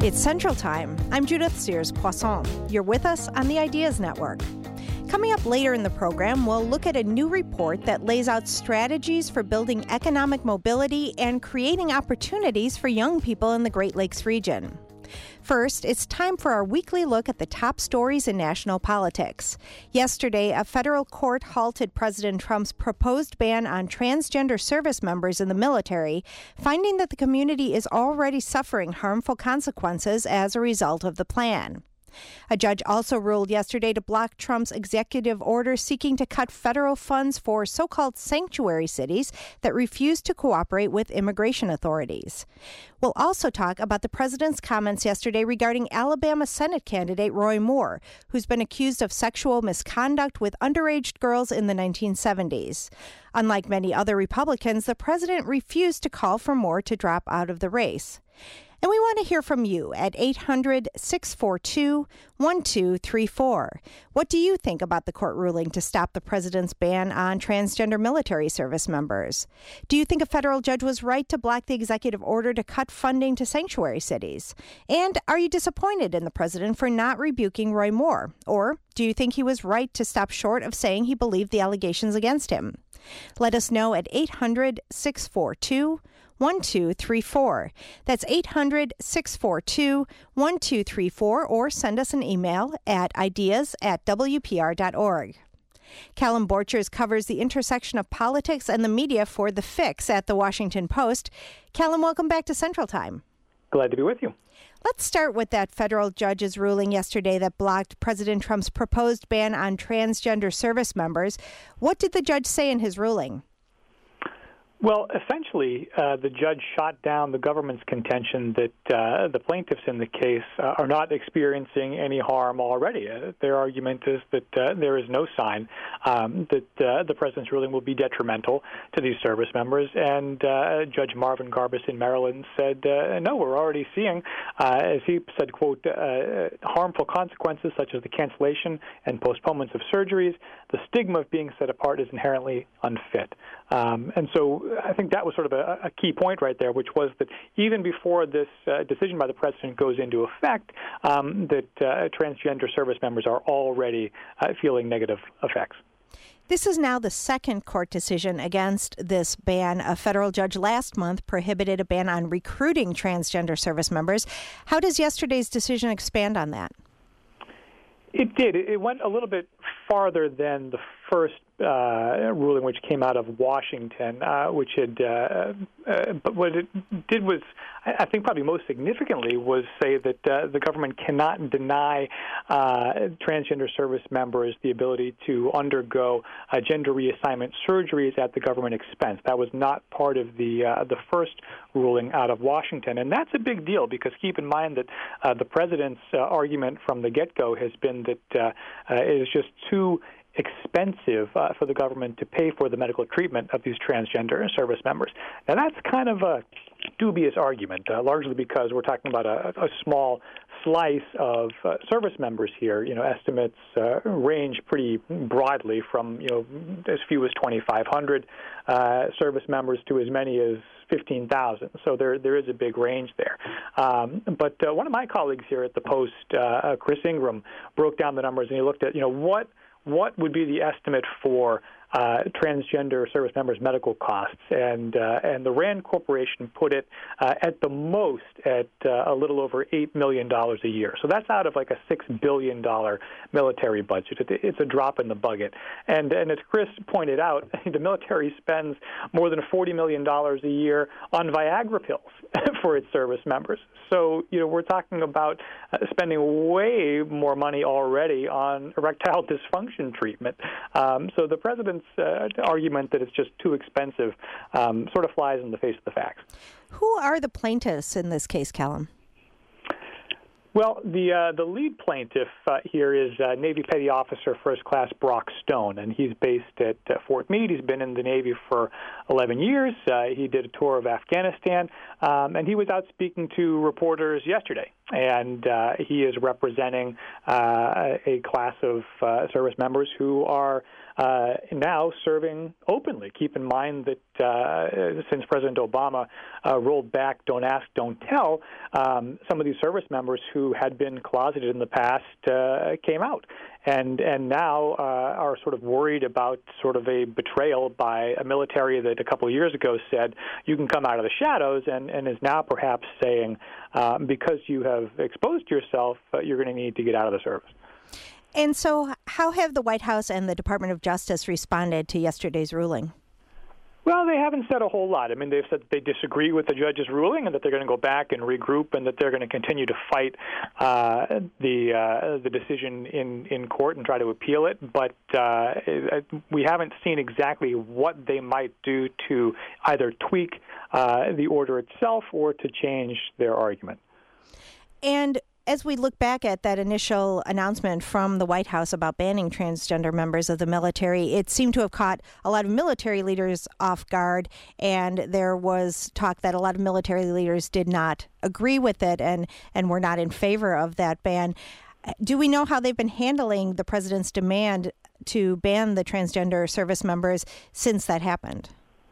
It's Central Time. I'm Judith Sears-Poisson. You're with us on the Ideas Network. Coming up later in the program, we'll look at a new report that lays out strategies for building economic mobility and creating opportunities for young people in the Great Lakes region. First, it's time for our weekly look at the top stories in national politics. Yesterday, a federal court halted President Trump's proposed ban on transgender service members in the military, finding that the community is already suffering harmful consequences as a result of the plan. A judge also ruled yesterday to block Trump's executive order seeking to cut federal funds for so-called sanctuary cities that refuse to cooperate with immigration authorities. We'll also talk about the president's comments yesterday regarding Alabama Senate candidate Roy Moore, who's been accused of sexual misconduct with underage girls in the 1970s. Unlike many other Republicans, the president refused to call for Moore to drop out of the race. And we want to hear from you at 800-642-1234. What do you think about the court ruling to stop the president's ban on transgender military service members? Do you think a federal judge was right to block the executive order to cut funding to sanctuary cities? And are you disappointed in the president for not rebuking Roy Moore? Or do you think he was right to stop short of saying he believed the allegations against him? Let us know at 800-642-1234. That's 800-642-1234, or send us an email at ideas@wpr.org. Callum Borchers covers the intersection of politics and the media for The Fix at The Washington Post. Callum, welcome back to Central Time. Glad to be with you. Let's start with that federal judge's ruling yesterday that blocked President Trump's proposed ban on transgender service members. What did the judge say in his ruling? Well, essentially, the judge shot down the government's contention that the plaintiffs in the case are not experiencing any harm already. Their argument is that there is no sign that the president's ruling will be detrimental to these service members. And Judge Marvin Garbus in Maryland said, no, we're already seeing, as he said, quote, harmful consequences such as the cancellation and postponements of surgeries. The stigma of being set apart is inherently unfit. And so I think that was sort of a key point right there, which was that even before this decision by the president goes into effect, that transgender service members are already feeling negative effects. This is now the second court decision against this ban. A federal judge last month prohibited a ban on recruiting transgender service members. How does yesterday's decision expand on that? It did. It went a little bit farther than the first ruling, which came out of Washington, which had, but what it did was, I think probably most significantly, was say that the government cannot deny transgender service members the ability to undergo gender reassignment surgeries at the government expense. That was not part of the first ruling out of Washington, and that's a big deal because keep in mind that the president's argument from the get-go has been that it is just too expensive for the government to pay for the medical treatment of these transgender service members. Now, that's kind of a dubious argument, largely because we're talking about a small slice of service members here. You know, estimates range pretty broadly from, as few as 2,500 service members to as many as 15,000. So there is a big range there. But one of my colleagues here at the Post, Chris Ingram, broke down the numbers and he looked at, what would be the estimate for transgender service members' medical costs, and the Rand Corporation put it at the most at a little over $8 million a year. So that's out of like a $6 billion military budget. It's a drop in the bucket. And as Chris pointed out, the military spends more than $40 million a year on Viagra pills for its service members. So, we're talking about spending way more money already on erectile dysfunction treatment. So the president's argument that it's just too expensive sort of flies in the face of the facts. Who are the plaintiffs in this case, Callum? Well, the lead plaintiff here is Navy Petty Officer First Class Brock Stone, and he's based at Fort Meade. He's been in the Navy for 11 years. He did a tour of Afghanistan, and he was out speaking to reporters yesterday. and he is representing a class of service members who are now serving openly. Keep in mind that since President Obama rolled back Don't Ask, Don't Tell, some of these service members who had been closeted in the past came out and now are sort of worried about sort of a betrayal by a military that a couple of years ago said you can come out of the shadows, and is now perhaps saying because you have exposed yourself, you're going to need to get out of the service. And so how have the White House and the Department of Justice responded to yesterday's ruling? Well, they haven't said a whole lot. I mean, they've said that they disagree with the judge's ruling and that they're going to go back and regroup and that they're going to continue to fight the decision in court and try to appeal it. But we haven't seen exactly what they might do to either tweak the order itself or to change their argument. And as we look back at that initial announcement from the White House about banning transgender members of the military, it seemed to have caught a lot of military leaders off guard, and there was talk that a lot of military leaders did not agree with it and were not in favor of that ban. Do we know how they've been handling the president's demand to ban the transgender service members since that happened?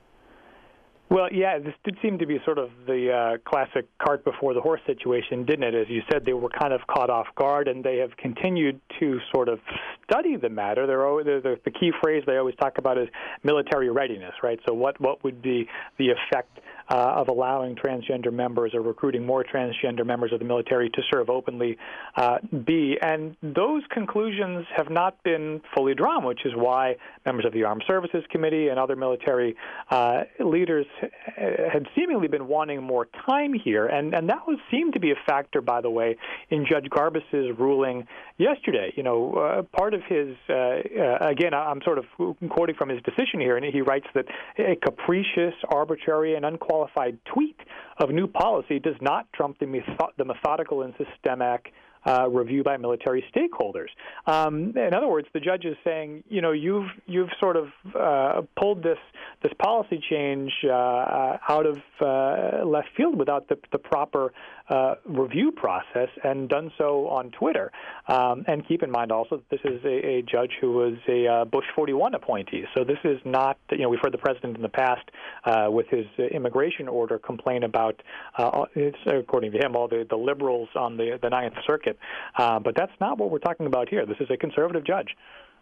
Well, yeah, this did seem to be sort of the classic cart before the horse situation, didn't it? As you said, they were kind of caught off guard, and they have continued to sort of study the matter. The key phrase they always talk about is military readiness, right? So what would be the effect of allowing transgender members or recruiting more transgender members of the military to serve openly be? And those conclusions have not been fully drawn, which is why members of the Armed Services Committee and other military leaders had seemingly been wanting more time here, and that seemed to be a factor, by the way, in Judge Garbus's ruling yesterday. You know, part of his, again, I'm sort of quoting from his decision here, and he writes that a capricious, arbitrary, and unqualified tweak of new policy does not trump the methodical and systemic review by military stakeholders. In other words, the judge is saying, you know, you've sort of pulled this policy change out of left field without the proper review process, and done so on Twitter. And keep in mind also that this is a judge who was a Bush 41 appointee. So this is not, you know, we've heard the president in the past with his immigration order complain about, it's, according to him, all the liberals on the Ninth Circuit. But that's not what we're talking about here. This is a conservative judge.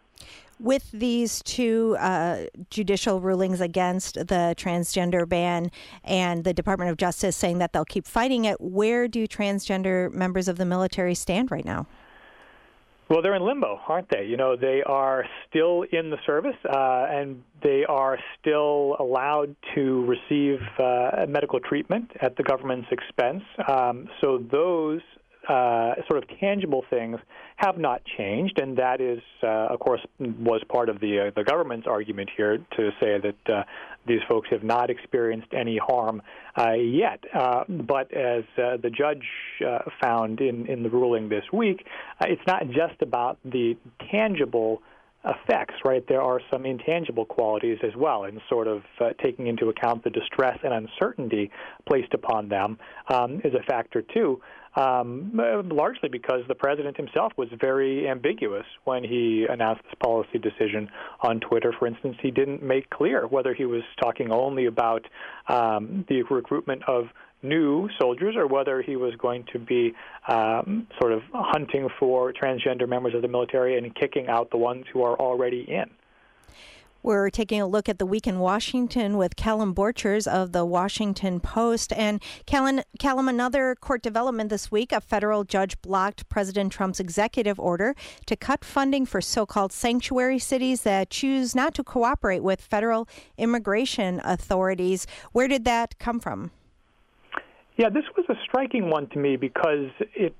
With these two judicial rulings against the transgender ban and the Department of Justice saying that they'll keep fighting it, where do transgender members of the military stand right now? Well, they're in limbo, aren't they? You know, they are still in the service, and they are still allowed to receive medical treatment at the government's expense. So those sort of tangible things have not changed, and that is, of course, was part of the government's argument here to say that these folks have not experienced any harm yet. But as the judge found in the ruling this week, it's not just about the tangible effects, right? There are some intangible qualities as well, and sort of taking into account the distress and uncertainty placed upon them is a factor too. Largely because the president himself was very ambiguous when he announced this policy decision on Twitter. For instance, he didn't make clear whether he was talking only about the recruitment of new soldiers or whether he was going to be sort of hunting for transgender members of the military and kicking out the ones who are already in. We're taking a look at the week in Washington with Callum Borchers of the Washington Post. And Callum, another court development this week, a federal judge blocked President Trump's executive order to cut funding for so-called sanctuary cities that choose not to cooperate with federal immigration authorities. Where did that come from? Yeah, this was a striking one to me because it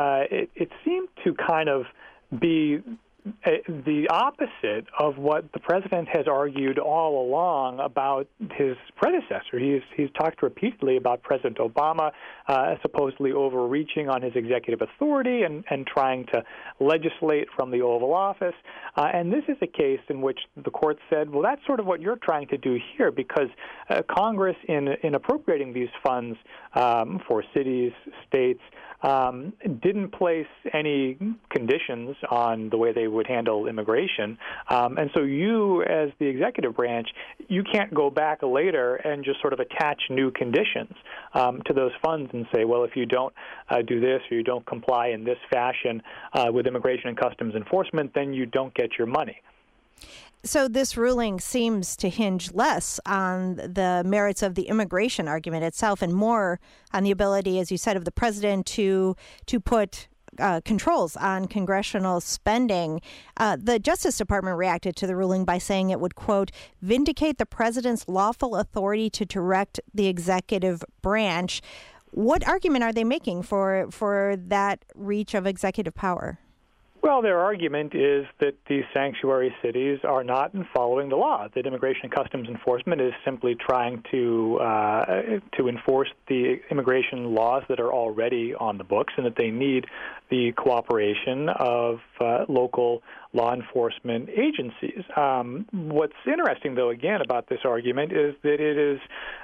seemed to kind of be the opposite of what the president has argued all along about his predecessor. He's talked repeatedly about President Obama supposedly overreaching on his executive authority and trying to legislate from the Oval Office. And this is a case in which the court said, well, that's sort of what you're trying to do here, because Congress, in appropriating these funds for cities, states, didn't place any conditions on the way they would handle immigration. And so you, as the executive branch, you can't go back later and just sort of attach new conditions to those funds and say, well, if you don't do this or you don't comply in this fashion with Immigration and Customs Enforcement, then you don't get your money. So this ruling seems to hinge less on the merits of the immigration argument itself and more on the ability, as you said, of the president to put controls on congressional spending. The Justice Department reacted to the ruling by saying it would, quote, vindicate the president's lawful authority to direct the executive branch. What argument are they making for that reach of executive power? Well, their argument is that these sanctuary cities are not following the law, that Immigration and Customs Enforcement is simply trying to enforce the immigration laws that are already on the books, and that they need the cooperation of local law enforcement agencies. What's interesting, though, again, about this argument is that it is,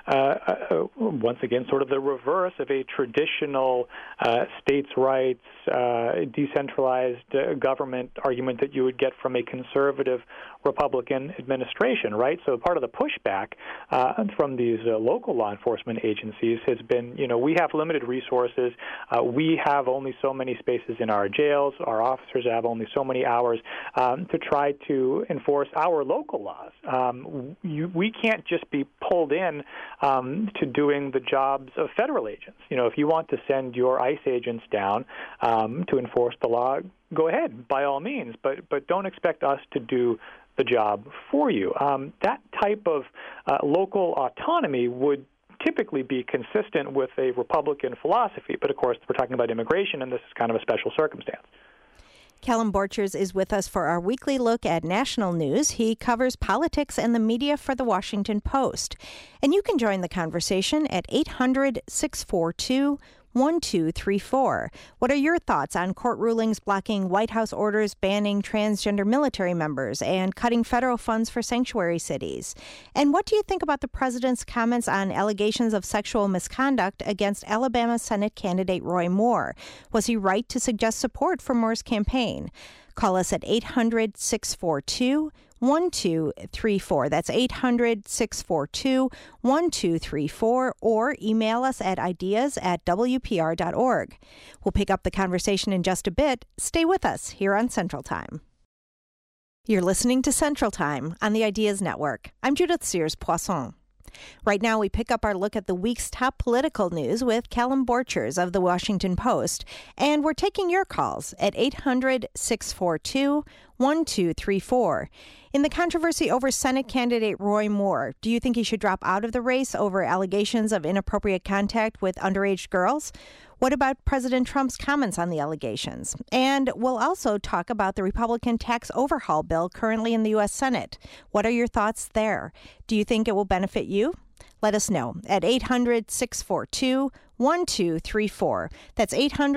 once again, sort of the reverse of a traditional states' rights, decentralized government argument that you would get from a conservative Republican administration, right? So part of the pushback from these local law enforcement agencies has been, we have limited resources. We have only so many spaces in our jails. Our officers have only so many hours to try to enforce our local laws. We can't just be pulled in to doing the jobs of federal agents. If you want to send your ICE agents down to enforce the law, go ahead, by all means, but don't expect us to do the job for you. That type of local autonomy would typically be consistent with a Republican philosophy, but of course we're talking about immigration, and this is kind of a special circumstance. Callum Borchers is with us for our weekly look at national news. He covers politics and the media for The Washington Post. And you can join the conversation at 800-642-1234. What are your thoughts on court rulings blocking White House orders banning transgender military members and cutting federal funds for sanctuary cities? And what do you think about the president's comments on allegations of sexual misconduct against Alabama Senate candidate Roy Moore? Was he right to suggest support for Moore's campaign? Call us at 800-642-1234. That's 800-642-1234, or email us at ideas@wpr.org. We'll pick up the conversation in just a bit. Stay with us here on Central Time. You're listening to Central Time on the Ideas Network. I'm Judith Sears-Poisson. Right now, we pick up our look at the week's top political news with Callum Borchers of The Washington Post. And we're taking your calls at 800-642-1234. In the controversy over Senate candidate Roy Moore, do you think he should drop out of the race over allegations of inappropriate contact with underage girls? What about President Trump's comments on the allegations? And we'll also talk about the Republican tax overhaul bill currently in the U.S. Senate. What are your thoughts there? Do you think it will benefit you? Let us know at 800-642-1234. That's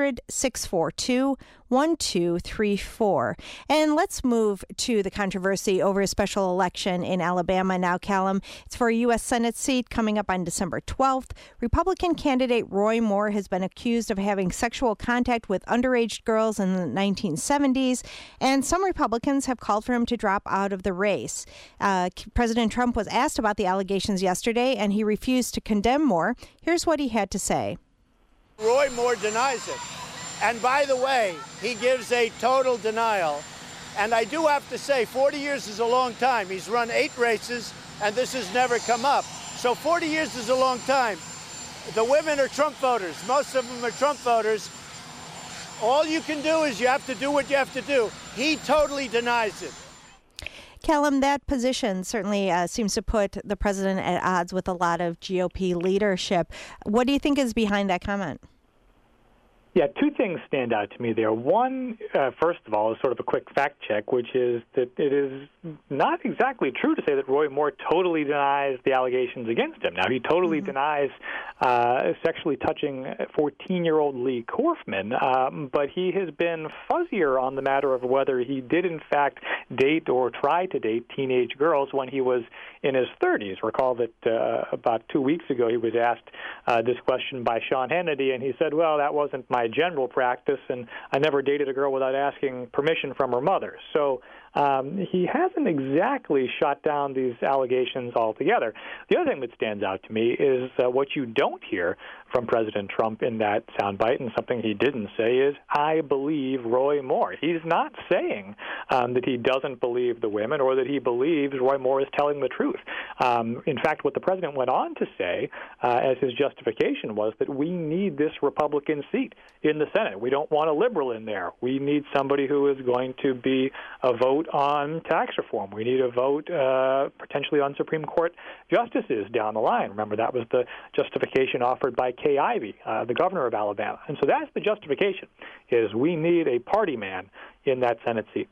800-642-1234. And let's move to the controversy over a special election in Alabama now, Callum. It's for a U.S. Senate seat coming up on December 12th. Republican candidate Roy Moore has been accused of having sexual contact with underage girls in the 1970s, and some Republicans have called for him to drop out of the race. President Trump was asked about the allegations yesterday, and he refused to condemn Moore. Here's what he had to say. Roy Moore denies it. And by the way, he gives a total denial. And I do have to say, 40 years is a long time. He's run 8 races, and this has never come up. So 40 years is a long time. The women are Trump voters. Most of them are Trump voters. All you can do is you have to do what you have to do. He totally denies it. Callum, that position certainly seems to put the president at odds with a lot of GOP leadership. What do you think is behind that comment? Yeah, 2 things stand out to me there. One, first of all, is sort of a quick fact check, which is that it is not exactly true to say that Roy Moore totally denies the allegations against him. Now, he totally denies sexually touching 14-year-old Lee Korfman, but he has been fuzzier on the matter of whether he did, in fact, date or try to date teenage girls when he was in his 30s. Recall that about 2 weeks ago he was asked this question by Sean Hannity, and he said, well, that wasn't my my general practice, and I never dated a girl without asking permission from her mother. So he hasn't exactly shot down these allegations altogether. The other thing that stands out to me is what you don't hear from President Trump in that soundbite, and something he didn't say is, I believe Roy Moore. He's not saying that he doesn't believe the women or that he believes Roy Moore is telling the truth. In fact, what the president went on to say as his justification was that we need this Republican seat in the Senate. We don't want a liberal in there. We need somebody who is going to be a vote on tax reform. We need a vote potentially on Supreme Court justices down the line. Remember, that was the justification offered by Kay Ivey, the governor of Alabama. And so that's the justification, is we need a party man in that Senate seat.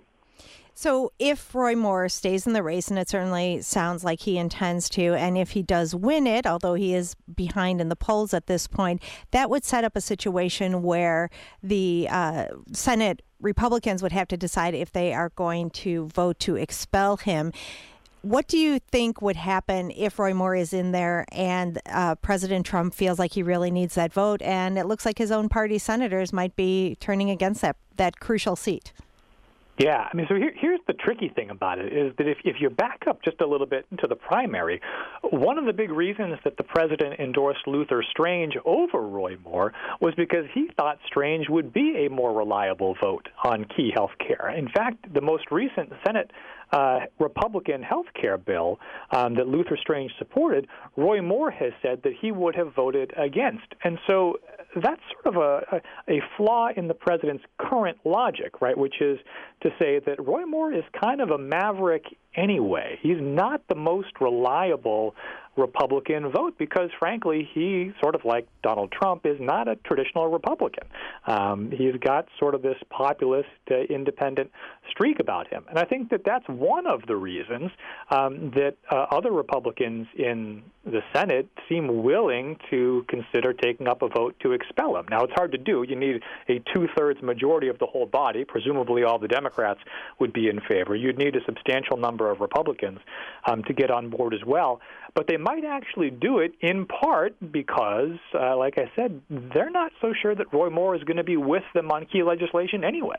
So if Roy Moore stays in the race, and it certainly sounds like he intends to, and if he does win it, although he is behind in the polls at this point, that would set up a situation where the Senate Republicans would have to decide if they are going to vote to expel him. What do you think would happen if Roy Moore is in there and President Trump feels like he really needs that vote, and it looks like his own party senators might be turning against that crucial seat? Yeah, I mean, so here's the tricky thing about it, is that if you back up just a little bit into the primary, one of the big reasons that the president endorsed Luther Strange over Roy Moore was because he thought Strange would be a more reliable vote on key health care. In fact, the most recent Senate Republican health care bill that Luther Strange supported, Roy Moore has said that he would have voted against. And so that's sort of a flaw in the president's current logic, right, which is to say that Roy Moore is kind of a maverick anyway. He's not the most reliable Republican vote because, frankly, he, sort of like Donald Trump, is not a traditional Republican. He's got sort of this populist, independent streak about him. And I think that that's one of the reasons that other Republicans in the Senate seem willing to consider taking up a vote to expel him. Now, it's hard to do. You need a two-thirds majority of the whole body. Presumably all the Democrats would be in favor. You'd need a substantial number of Republicans to get on board as well. But they might actually do it in part because, like I said, they're not so sure that Roy Moore is going to be with them on key legislation anyway.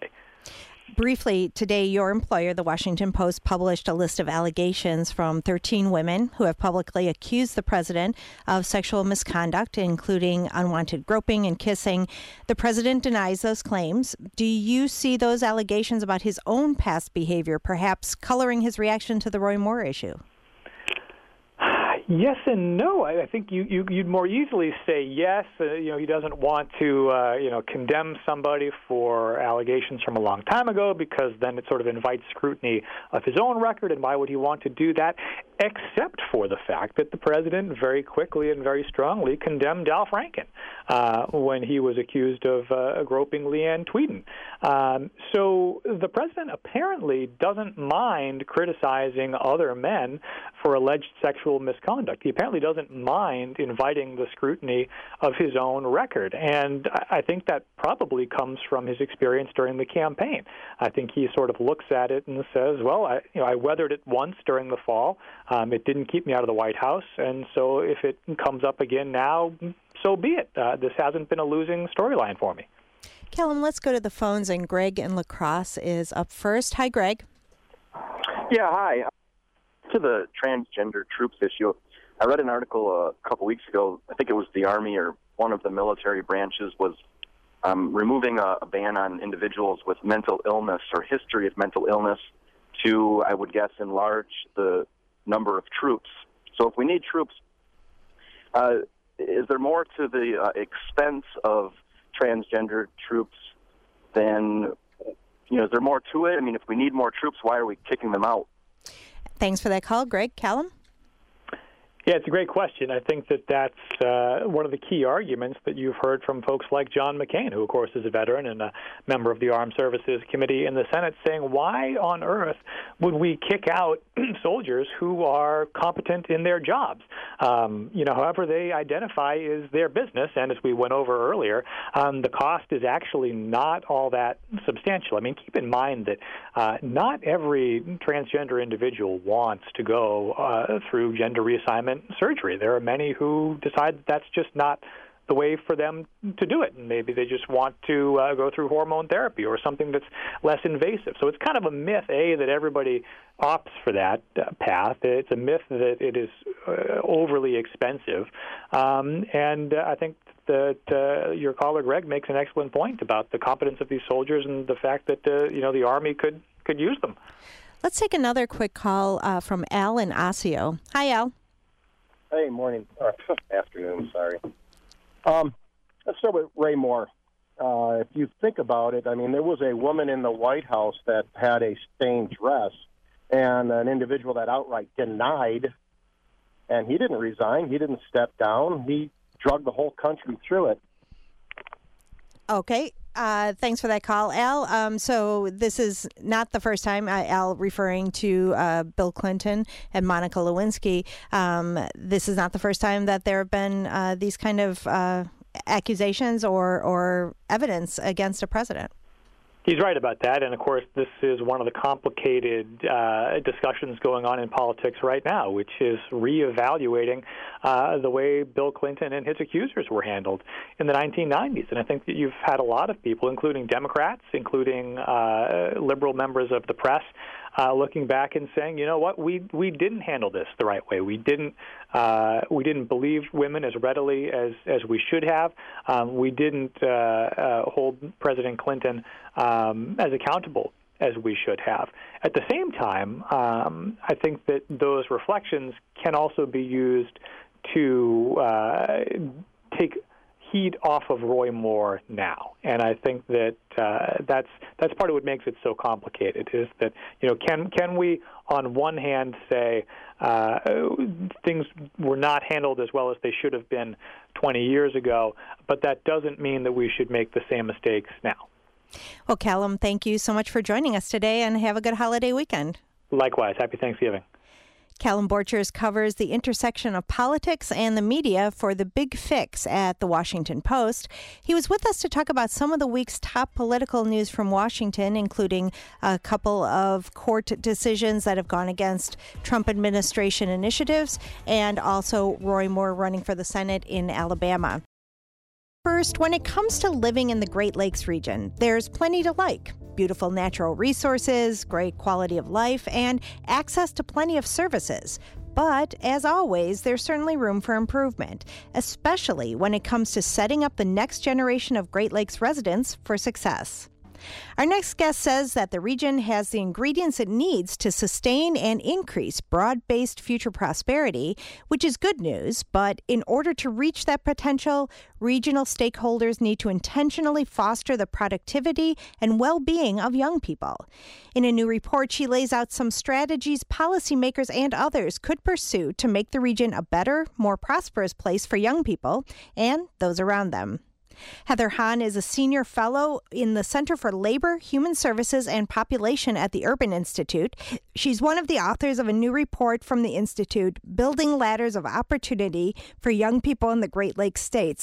Briefly, today your employer, the Washington Post, published a list of allegations from 13 women who have publicly accused the president of sexual misconduct, including unwanted groping and kissing. The president denies those claims. Do you see those allegations about his own past behavior perhaps coloring his reaction to the Roy Moore issue? Yes and no. I think you'd more easily say yes. He doesn't want to, condemn somebody for allegations from a long time ago because then it sort of invites scrutiny of his own record, and why would he want to do that? Except for the fact that the president very quickly and very strongly condemned Al Franken when he was accused of groping Leanne Tweeden. So the president apparently doesn't mind criticizing other men for alleged sexual misconduct. He apparently doesn't mind inviting the scrutiny of his own record. And I think that probably comes from his experience during the campaign. I think he sort of looks at it and says, well, I weathered it once during the fall. It didn't keep me out of the White House. And so if it comes up again now, so be it. This hasn't been a losing storyline for me. Callum, let's go to the phones, and Greg in La Crosse is up first. Hi, Greg. Yeah, hi. To the transgender troops issue, I read an article a couple weeks ago. I think it was the Army or one of the military branches was removing a ban on individuals with mental illness or history of mental illness to, I would guess, enlarge the number of troops. So if we need troops, is there more to the expense of transgender troops than, is there more to it? I mean, if we need more troops, why are we kicking them out? Thanks for that call, Greg. Callum? Yeah, it's a great question. I think that that's one of the key arguments that you've heard from folks like John McCain, who, of course, is a veteran and a member of the Armed Services Committee in the Senate, saying, why on earth would we kick out soldiers who are competent in their jobs? However they identify is their business, and as we went over earlier, the cost is actually not all that substantial. I mean, keep in mind that not every transgender individual wants to go through gender reassignment surgery. There are many who decide that that's just not the way for them to do it. And maybe they just want to go through hormone therapy or something that's less invasive. So it's kind of a myth, that everybody opts for that path. It's a myth that it is overly expensive. And I think that your caller, Greg, makes an excellent point about the competence of these soldiers and the fact that, the Army could use them. Let's take another quick call from Al in Osseo. Hi, Al. Hey, morning. Afternoon, sorry. Let's start with Ray Moore. If you think about it, I mean, there was a woman in the White House that had a stained dress, and an individual that outright denied, and he didn't resign. He didn't step down. He drug the whole country through it. Okay. Thanks for that call, Al. So this is not the first time, Al, referring to Bill Clinton and Monica Lewinsky. This is not the first time that there have been these kind of accusations or evidence against a president. He's right about that, and of course this is one of the complicated discussions going on in politics right now, which is reevaluating the way Bill Clinton and his accusers were handled in the 1990s. And I think that you've had a lot of people, including Democrats, including liberal members of the press, looking back and saying, you know what, we didn't handle this the right way. We didn't believe women as readily as we should have. We didn't hold President Clinton as accountable as we should have. At the same time, I think that those reflections can also be used to take heat off of Roy Moore now, and I think that that's part of what makes it so complicated. Is that can we on one hand say things were not handled as well as they should have been 20 years ago, but that doesn't mean that we should make the same mistakes now. Well, Callum, thank you so much for joining us today, and have a good holiday weekend. Likewise. Happy Thanksgiving. Callum Borchers covers the intersection of politics and the media for The Big Fix at The Washington Post. He was with us to talk about some of the week's top political news from Washington, including a couple of court decisions that have gone against Trump administration initiatives, and also Roy Moore running for the Senate in Alabama. First, when it comes to living in the Great Lakes region, there's plenty to like. Beautiful natural resources, great quality of life, and access to plenty of services. But, as always, there's certainly room for improvement, especially when it comes to setting up the next generation of Great Lakes residents for success. Our next guest says that the region has the ingredients it needs to sustain and increase broad-based future prosperity, which is good news, but in order to reach that potential, regional stakeholders need to intentionally foster the productivity and well-being of young people. In a new report, she lays out some strategies policymakers and others could pursue to make the region a better, more prosperous place for young people and those around them. Heather Hahn is a senior fellow in the Center for Labor, Human Services, and Population at the Urban Institute. She's one of the authors of a new report from the Institute, Building Ladders of Opportunity for Young People in the Great Lakes States.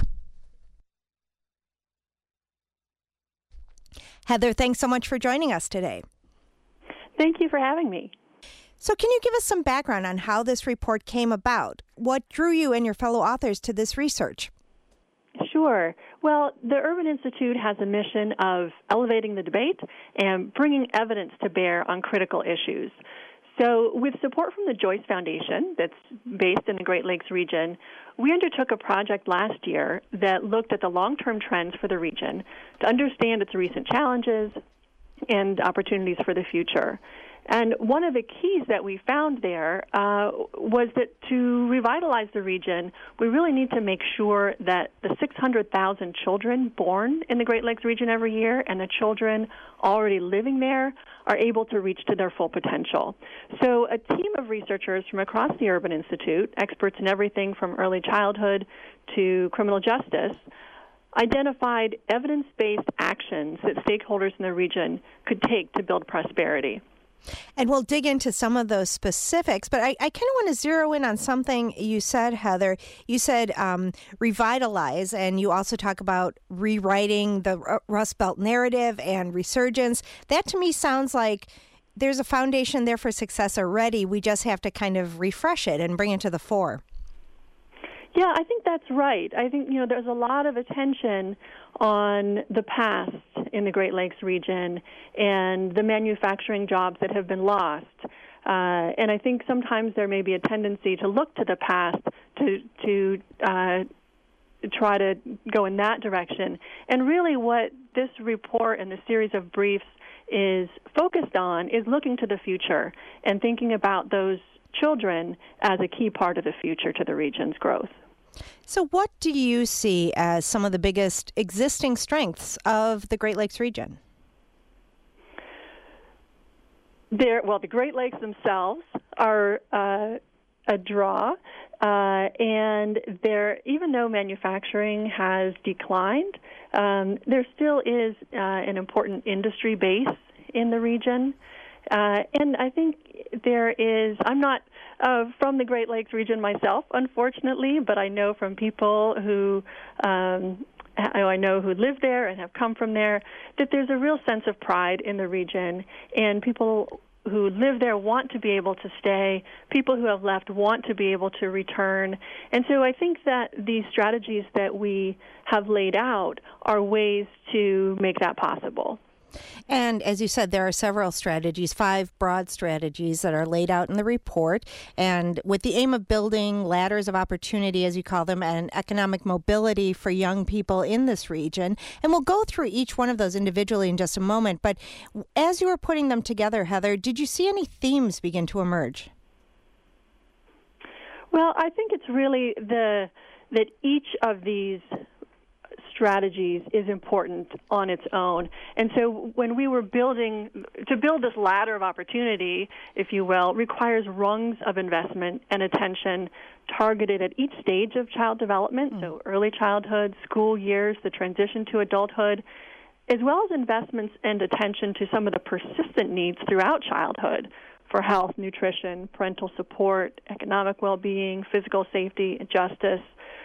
Heather, thanks so much for joining us today. Thank you for having me. So can you give us some background on how this report came about? What drew you and your fellow authors to this research? Sure. Well, the Urban Institute has a mission of elevating the debate and bringing evidence to bear on critical issues. So with support from the Joyce Foundation, that's based in the Great Lakes region, we undertook a project last year that looked at the long-term trends for the region to understand its recent challenges and opportunities for the future. And one of the keys that we found there was that to revitalize the region, we really need to make sure that the 600,000 children born in the Great Lakes region every year and the children already living there are able to reach to their full potential. So a team of researchers from across the Urban Institute, experts in everything from early childhood to criminal justice, identified evidence-based actions that stakeholders in the region could take to build prosperity. And we'll dig into some of those specifics, but I kind of want to zero in on something you said, Heather. You said revitalize, and you also talk about rewriting the Rust Belt narrative and resurgence. That to me sounds like there's a foundation there for success already. We just have to kind of refresh it and bring it to the fore. Yeah, I think that's right. I think, there's a lot of attention on the past in the Great Lakes region and the manufacturing jobs that have been lost. And I think sometimes there may be a tendency to look to the past to try to go in that direction. And really what this report and the series of briefs is focused on is looking to the future and thinking about those children as a key part of the future to the region's growth. So what do you see as some of the biggest existing strengths of the Great Lakes region? The Great Lakes themselves are a draw, and even though manufacturing has declined, there still is an important industry base in the region. And I think I'm not from the Great Lakes region myself, unfortunately, but I know from people who I know who live there and have come from there that there's a real sense of pride in the region, and people who live there want to be able to stay. People who have left want to be able to return. And so I think that the strategies that we have laid out are ways to make that possible. And as you said, there are several strategies, 5 broad strategies that are laid out in the report, and with the aim of building ladders of opportunity, as you call them, and economic mobility for young people in this region. And we'll go through each one of those individually in just a moment. But as you were putting them together, Heather, did you see any themes begin to emerge? Well, I think it's really that each of these strategies is important on its own. And so when we were build this ladder of opportunity, if you will, requires rungs of investment and attention targeted at each stage of child development, so early childhood, school years, the transition to adulthood, as well as investments and attention to some of the persistent needs throughout childhood for health, nutrition, parental support, economic well-being, physical safety, and justice.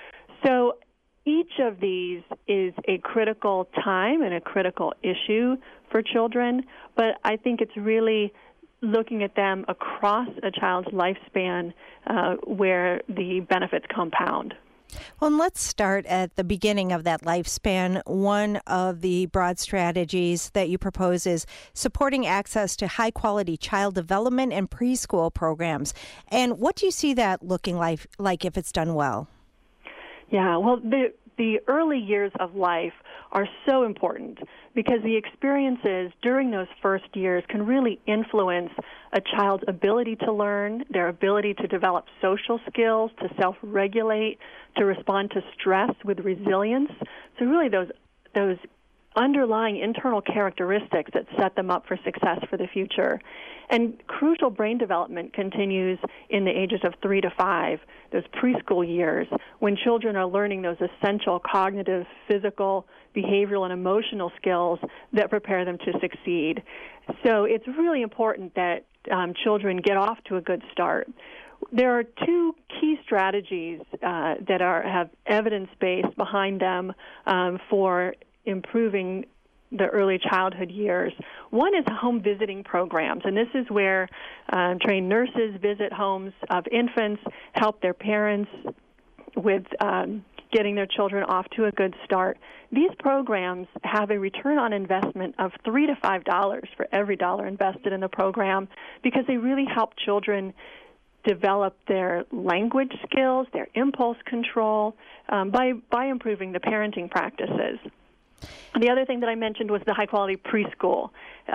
So each of these is a critical time and a critical issue for children, but I think it's really looking at them across a child's lifespan where the benefits compound. Well, and let's start at the beginning of that lifespan. One of the broad strategies that you propose is supporting access to high-quality child development and preschool programs. And what do you see that looking like if it's done well? Yeah, well, the early years of life are so important because the experiences during those first years can really influence a child's ability to learn, their ability to develop social skills, to self-regulate, to respond to stress with resilience. So really those underlying internal characteristics that set them up for success for the future. And crucial brain development continues in the ages of 3 to 5, those preschool years, when children are learning those essential cognitive, physical, behavioral, and emotional skills that prepare them to succeed. So it's really important that children get off to a good start. There are 2 key strategies that have evidence base behind them for improving the early childhood years. One is home visiting programs, and this is where trained nurses visit homes of infants, help their parents with getting their children off to a good start. These programs have a return on investment of $3 to $5 for every dollar invested in the program because they really help children develop their language skills, their impulse control, by improving the parenting practices. The other thing that I mentioned was the high-quality preschool,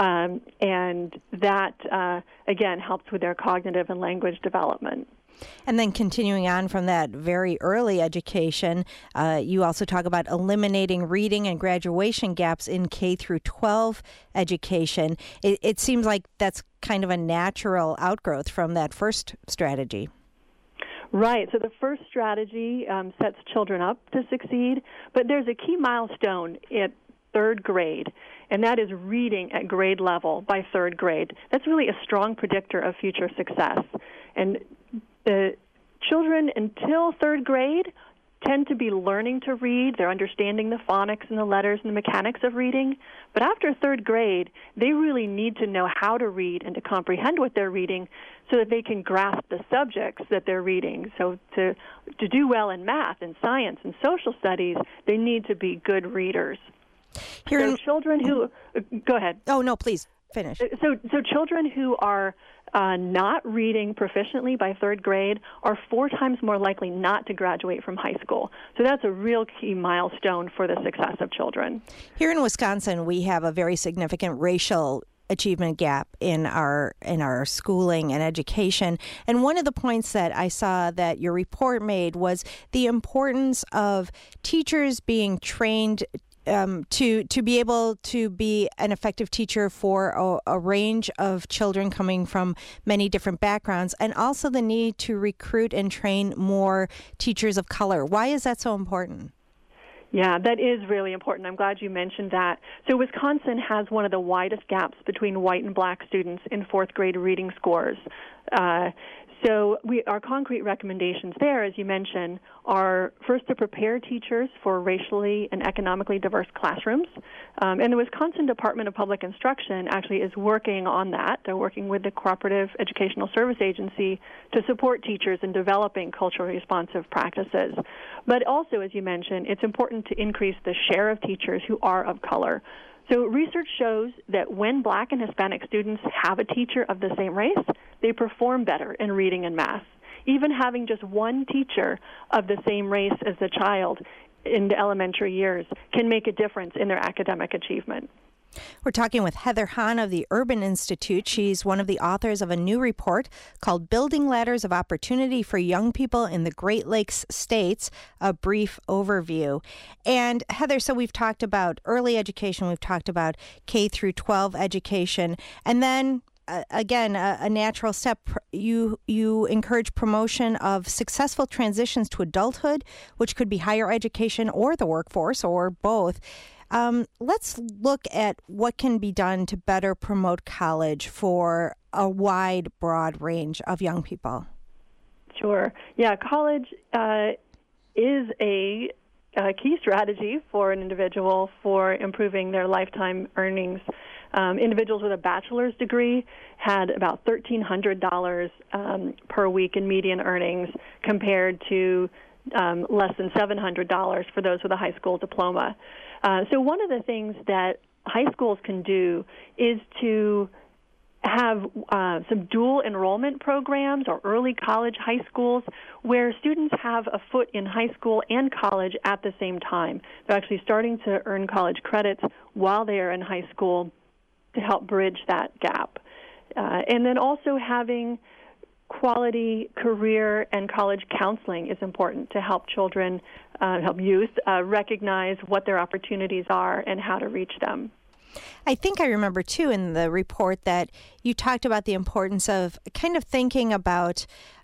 and that, again, helps with their cognitive and language development. And then continuing on from that very early education, you also talk about eliminating reading and graduation gaps in K through 12 education. It seems like that's kind of a natural outgrowth from that first strategy. Right. So the first strategy sets children up to succeed, but there's a key milestone at 3rd grade, and that is reading at grade level by 3rd grade. That's really a strong predictor of future success. And the children until 3rd grade tend to be learning to read. They're understanding the phonics and the letters and the mechanics of reading. But after third grade, they really need to know how to read and to comprehend what they're reading so that they can grasp the subjects that they're reading. So to do well in math and science and social studies, they need to be good readers. So children who go ahead. Oh, no, please finish. So children who are not reading proficiently by third grade are 4 times more likely not to graduate from high school. So that's a real key milestone for the success of children. Here in Wisconsin, we have a very significant racial achievement gap in our schooling and education. And one of the points that I saw that your report made was the importance of teachers being trained to be able to be an effective teacher for a range of children coming from many different backgrounds, and also the need to recruit and train more teachers of color. Why is that so important? Yeah, that is really important. I'm glad you mentioned that. So Wisconsin has one of the widest gaps between white and black students in fourth grade reading scores. So our concrete recommendations there, as you mentioned, are first to prepare teachers for racially and economically diverse classrooms. And the Wisconsin Department of Public Instruction actually is working on that. They're working with the Cooperative Educational Service Agency to support teachers in developing culturally responsive practices. But also, as you mentioned, it's important to increase the share of teachers who are of color. So research shows that when Black and Hispanic students have a teacher of the same race, they perform better in reading and math. Even having just one teacher of the same race as the child in the elementary years can make a difference in their academic achievement. We're talking with Heather Hahn of the Urban Institute. She's one of the authors of a new report called Building Ladders of Opportunity for Young People in the Great Lakes States, a brief overview. And Heather, so we've talked about early education, we've talked about K through 12 education, and then again, a natural step, you encourage promotion of successful transitions to adulthood, which could be higher education or the workforce or both. Let's look at what can be done to better promote college for a wide, broad range of young people. Sure. Yeah, college is a key strategy for an individual for improving their lifetime earnings. Individuals with a bachelor's degree had about $1,300 per week in median earnings compared to less than $700 for those with a high school diploma. So one of the things that high schools can do is to have some dual enrollment programs or early college high schools where students have a foot in high school and college at the same time. They're actually starting to earn college credits while they are in high school to help bridge that gap. And then also having quality career and college counseling is important to help children, help youth recognize what their opportunities are and how to reach them. I think I remember, too, in the report that you talked about the importance of kind of thinking about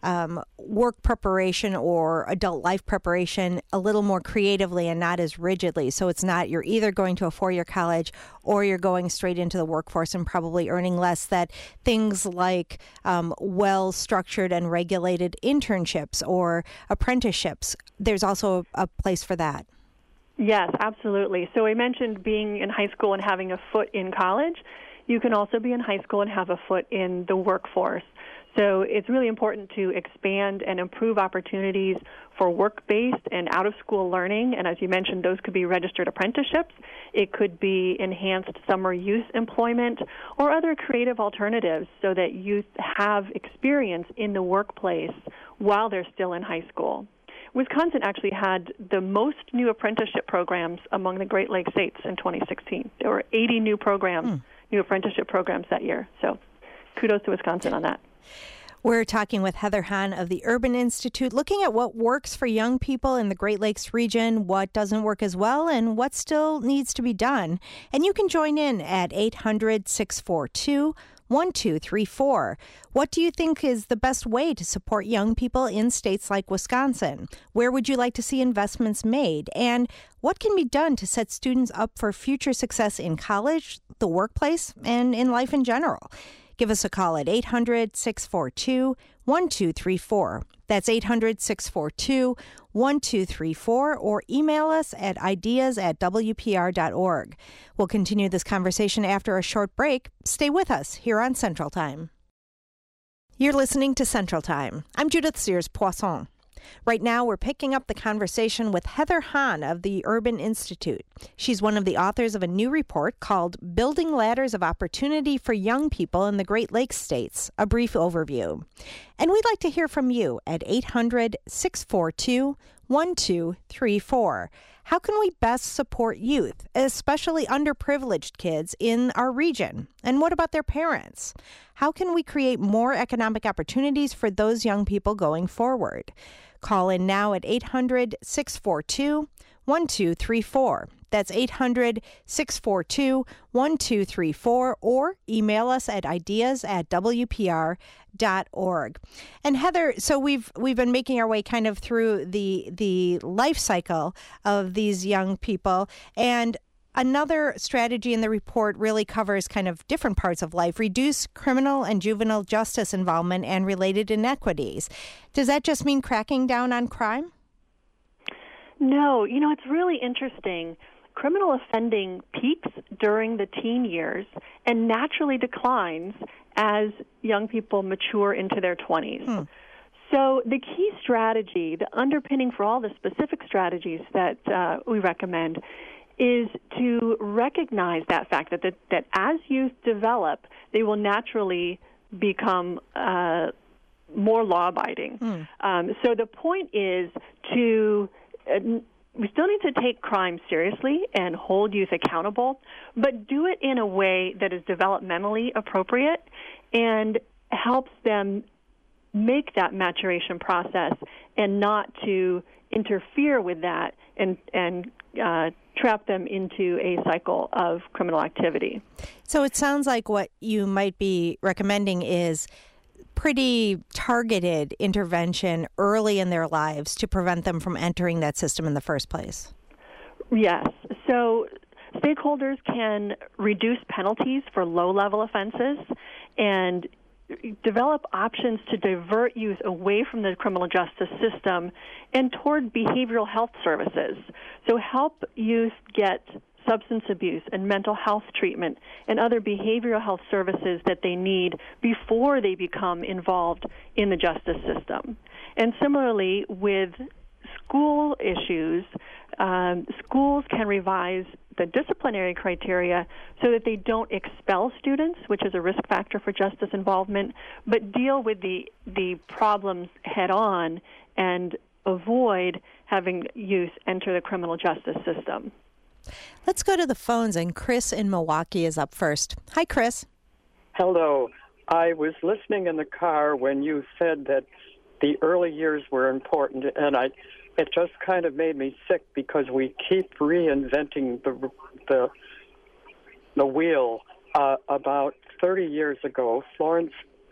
work preparation or adult life preparation a little more creatively and not as rigidly. So it's not you're either going to a four-year college or you're going straight into the workforce and probably earning less, that things like well-structured and regulated internships or apprenticeships, there's also a place for that. Yes, absolutely. So I mentioned being in high school and having a foot in college. You can also be in high school and have a foot in the workforce. So it's really important to expand and improve opportunities for work-based and out-of-school learning. And as you mentioned, those could be registered apprenticeships. It could be enhanced summer youth employment or other creative alternatives so that youth have experience in the workplace while they're still in high school. Wisconsin actually had the most new apprenticeship programs among the Great Lakes states in 2016. There were 80 new programs, new apprenticeship programs that year. So kudos to Wisconsin on that. We're talking with Heather Hahn of the Urban Institute, looking at what works for young people in the Great Lakes region, what doesn't work as well, and what still needs to be done. And you can join in at 800-642-1234. What do you think is the best way to support young people in states like Wisconsin? Where would you like to see investments made? And what can be done to set students up for future success in college, the workplace, and in life in general? Give us a call at 800-642-1234. That's 800-642-1234, or email us at ideas@wpr.org. We'll continue this conversation after a short break. Stay with us here on Central Time. You're listening to Central Time. I'm Judith Sears-Poisson. Right now, we're picking up the conversation with Heather Hahn of the Urban Institute. She's one of the authors of a new report called Building Ladders of Opportunity for Young People in the Great Lakes States, a brief overview. And we'd like to hear from you at 800-642-1234. How can we best support youth, especially underprivileged kids in our region? And what about their parents? How can we create more economic opportunities for those young people going forward? Call in now at 800-642-1234. That's 800-642-1234, or email us at ideas@wpr.org. And Heather, so we've been making our way kind of through the life cycle of these young people, and another strategy in the report really covers kind of different parts of life: reduce criminal and juvenile justice involvement and related inequities. Does that just mean cracking down on crime? No, it's really interesting. Criminal offending peaks during the teen years and naturally declines as young people mature into their 20s. So the key strategy, the underpinning for all the specific strategies that we recommend, is to recognize that fact that as youth develop, they will naturally become more law-abiding. So the point is we still need to take crime seriously and hold youth accountable, but do it in a way that is developmentally appropriate and helps them make that maturation process, and not to interfere with that and trap them into a cycle of criminal activity. So it sounds like what you might be recommending is pretty targeted intervention early in their lives to prevent them from entering that system in the first place. Yes. So stakeholders can reduce penalties for low-level offenses and develop options to divert youth away from the criminal justice system and toward behavioral health services. So help youth get substance abuse and mental health treatment and other behavioral health services that they need before they become involved in the justice system. And similarly, with school issues, schools can revise the disciplinary criteria so that they don't expel students, which is a risk factor for justice involvement, but deal with the problems head on and avoid having youth enter the criminal justice system. Let's go to the phones, and Chris in Milwaukee is up first. Hi, Chris. Hello. I was listening in the car when you said that the early years were important, and it just kind of made me sick because we keep reinventing the wheel. About 30 years ago, Florence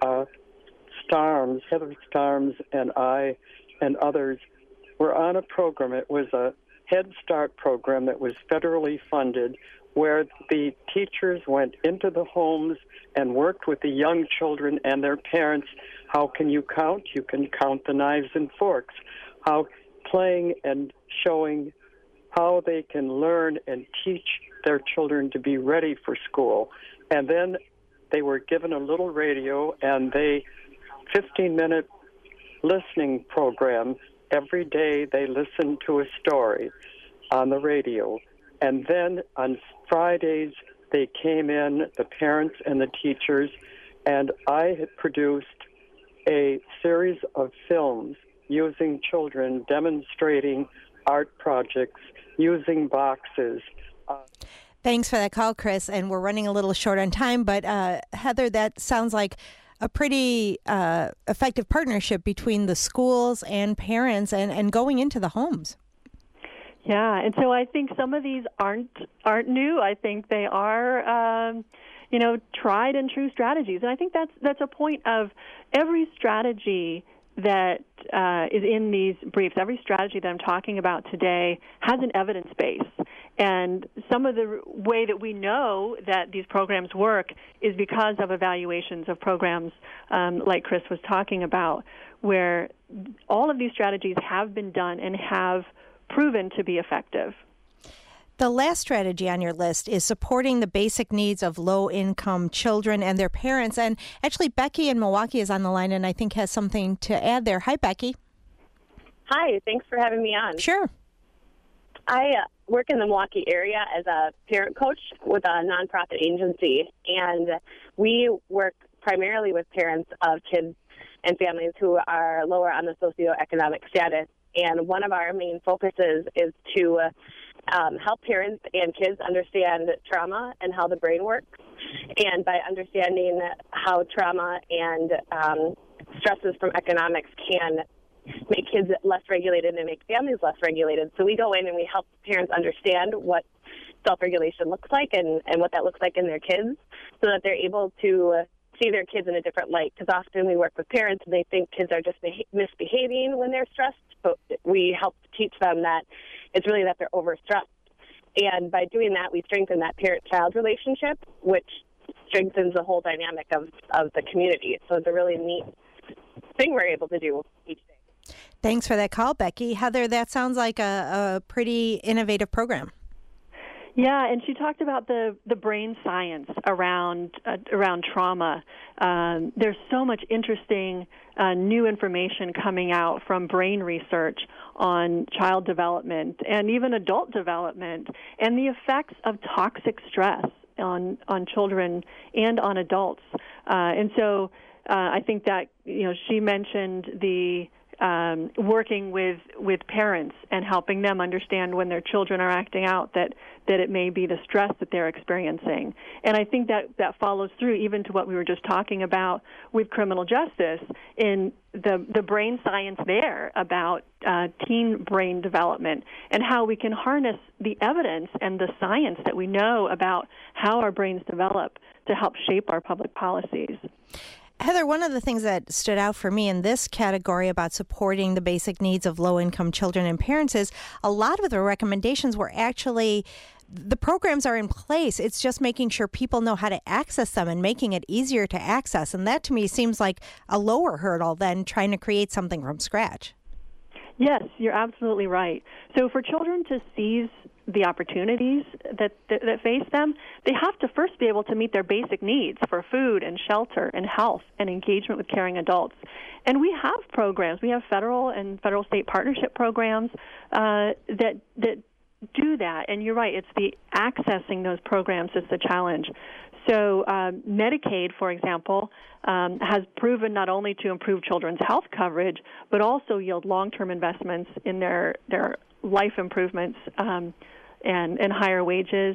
Starms, Heather Starms, and I and others were on a program. It was a Head Start program that was federally funded, where the teachers went into the homes and worked with the young children and their parents. How can you count? You can count the knives and forks. How playing and showing how they can learn and teach their children to be ready for school. And then they were given a little radio and 15-minute listening program. Every day they listened to a story on the radio. And then on Fridays they came in, the parents and the teachers, and I had produced a series of films using children demonstrating art projects, using boxes. Thanks for that call, Chris. And we're running a little short on time, but Heather, that sounds like a pretty effective partnership between the schools and parents and going into the homes. Yeah, and so I think some of these aren't new. I think they are, tried and true strategies. And I think that's a point of every strategy that is in these briefs. Every strategy that I'm talking about today has an evidence base. And some of the way that we know that these programs work is because of evaluations of programs like Chris was talking about, where all of these strategies have been done and have proven to be effective. The last strategy on your list is supporting the basic needs of low-income children and their parents. And actually, Becky in Milwaukee is on the line and I think has something to add there. Hi, Becky. Hi, thanks for having me on. Sure. I work in the Milwaukee area as a parent coach with a nonprofit agency, and we work primarily with parents of kids and families who are lower on the socioeconomic status. And one of our main focuses is to help parents and kids understand trauma and how the brain works. And by understanding how trauma and stresses from economics can make kids less regulated and make families less regulated. So we go in and we help parents understand what self-regulation looks like and what that looks like in their kids so that they're able to see their kids in a different light. Because often we work with parents and they think kids are just misbehaving when they're stressed, but we help teach them that it's really that they're overstressed. And by doing that, we strengthen that parent-child relationship, which strengthens the whole dynamic of the community. So it's a really neat thing we're able to do each day. Thanks for that call, Becky. Heather, that sounds like a pretty innovative program. Yeah, and she talked about the brain science around trauma. There's so much interesting new information coming out from brain research on child development and even adult development and the effects of toxic stress on children and on adults. And so I think that, she mentioned the working with parents and helping them understand when their children are acting out that it may be the stress that they're experiencing. And I think that follows through even to what we were just talking about with criminal justice in the brain science there about teen brain development and how we can harness the evidence and the science that we know about how our brains develop to help shape our public policies. Heather, one of the things that stood out for me in this category about supporting the basic needs of low-income children and parents is a lot of the recommendations were actually, the programs are in place. It's just making sure people know how to access them and making it easier to access. And that to me seems like a lower hurdle than trying to create something from scratch. Yes, you're absolutely right. So for children to seize the opportunities that face them, they have to first be able to meet their basic needs for food and shelter and health and engagement with caring adults. And we have programs. We have federal and federal-state partnership programs that do that. And you're right, it's the accessing those programs that's the challenge. So Medicaid, for example, has proven not only to improve children's health coverage, but also yield long-term investments in their life improvements and higher wages.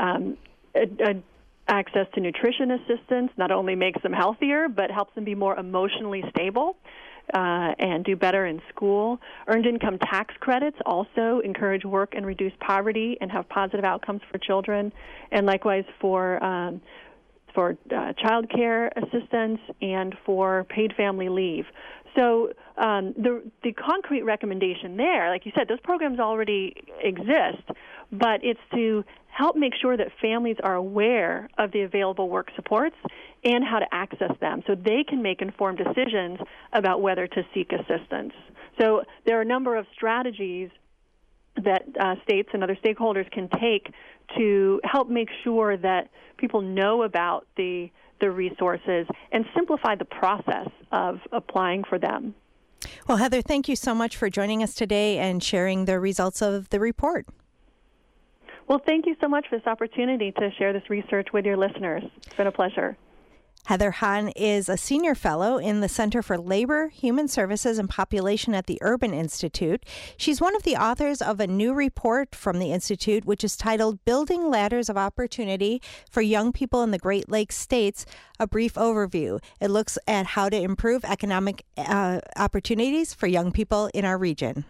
Access to nutrition assistance not only makes them healthier, but helps them be more emotionally stable and do better in school. Earned income tax credits also encourage work and reduce poverty and have positive outcomes for children. And likewise for child care assistance and for paid family leave. So the concrete recommendation there, like you said, those programs already exist, but it's to help make sure that families are aware of the available work supports and how to access them so they can make informed decisions about whether to seek assistance. So there are a number of strategies that states and other stakeholders can take to help make sure that people know about the resources and simplify the process of applying for them. Well, Heather, thank you so much for joining us today and sharing the results of the report. Well, thank you so much for this opportunity to share this research with your listeners. It's been a pleasure. Heather Hahn is a senior fellow in the Center for Labor, Human Services, and Population at the Urban Institute. She's one of the authors of a new report from the Institute, which is titled Building Ladders of Opportunity for Young People in the Great Lakes States, a Brief Overview. It looks at how to improve economic opportunities for young people in our region.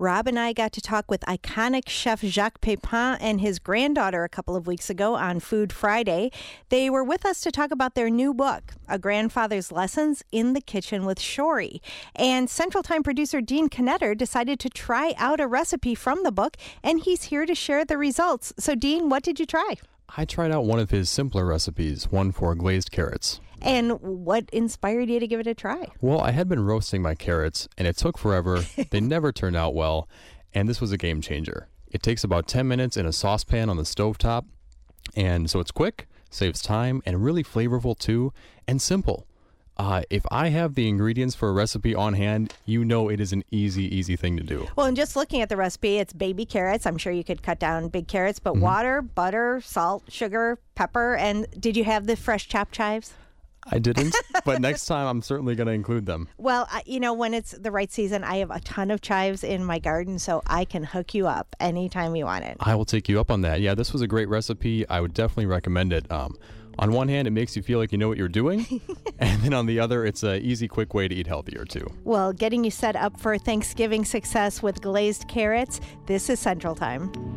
Rob and I got to talk with iconic chef Jacques Pépin and his granddaughter a couple of weeks ago on Food Friday. They were with us to talk about their new book, A Grandfather's Lessons in the Kitchen with Shorey. And Central Time producer Dean Knetter decided to try out a recipe from the book, and he's here to share the results. So, Dean, what did you try? I tried out one of his simpler recipes, one for glazed carrots. And what inspired you to give it a try? Well, I had been roasting my carrots, and it took forever. They never turned out well, and this was a game changer. It takes about 10 minutes in a saucepan on the stovetop, and so it's quick, saves time, and really flavorful too, and simple. If I have the ingredients for a recipe on hand, you know it is an easy thing to do. Well, and just looking at the recipe, it's baby carrots. I'm sure you could cut down big carrots, but water, butter, salt, sugar, pepper, and did you have the fresh chopped chives? I didn't, but next time I'm certainly going to include them. Well, when it's the right season, I have a ton of chives in my garden, so I can hook you up anytime you want it. I will take you up on that. Yeah, this was a great recipe. I would definitely recommend it. On one hand, it makes you feel like you know what you're doing, and then on the other, it's an easy, quick way to eat healthier, too. Well, getting you set up for Thanksgiving success with glazed carrots, this is Central Time.